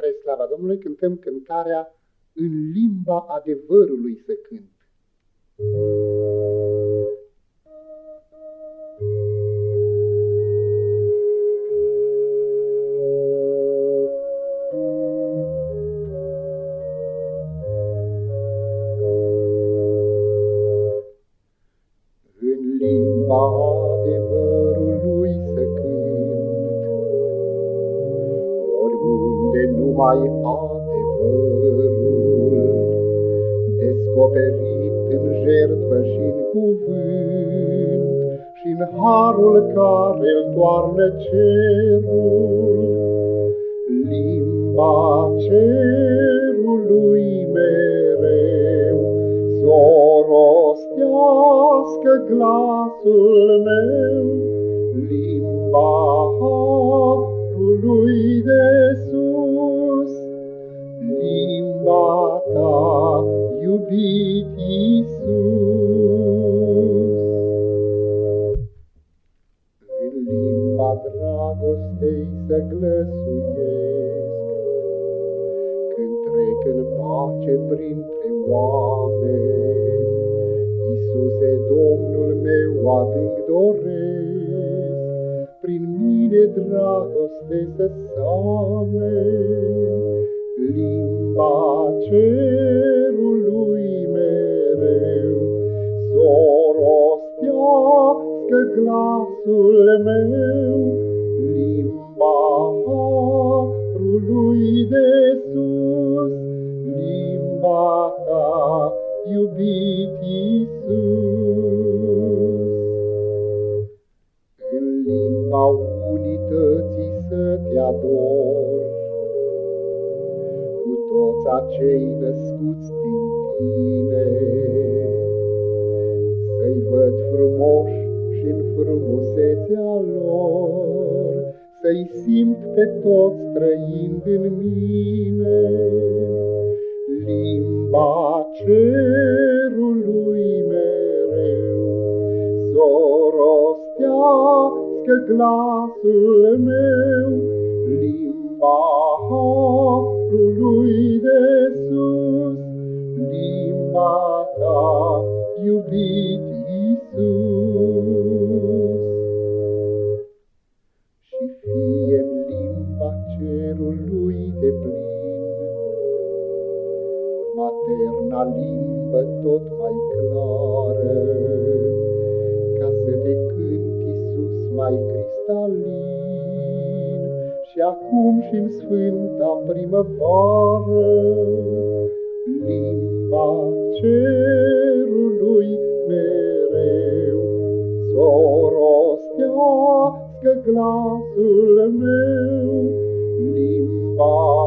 Spre slava Domnului cântăm cântarea În limba adevărului să cânt. În limba adevărului să cânt, oriunde numai adevărul, descoperit în jertfă și-n cuvânt, și-n harul care-l toarnă cerul. Limba cerului mereu s-o rostească glasul meu, limba harului de sus, limba ta, iubit Iisus. În limba dragostei să glăsuiesc, când trec în pace printre oameni, Iisuse, Domnul meu, adânc doresc, prin mine dragoste să sameni. Limba cerului mereu s-o rostească glasul meu, limba harului de sus, limba ta, iubit Iisus. În limba unității să te ador, cu toți acei născuți din tine, să-i văd frumoși și-n frumusețea lor, să-i simt pe toți trăind în mine. Limba cerului mereu s-o rostească glasul meu, limba harului de sus, limba ta, iubit Iisus. Și fie-mi limba cerului de plin, materna limbă tot mai clară, ca să te cânt, Iisus, mai cristalin, și acum și-n sfânta primăvară. Limba cerului mereu s-o rostească glasul meu, limba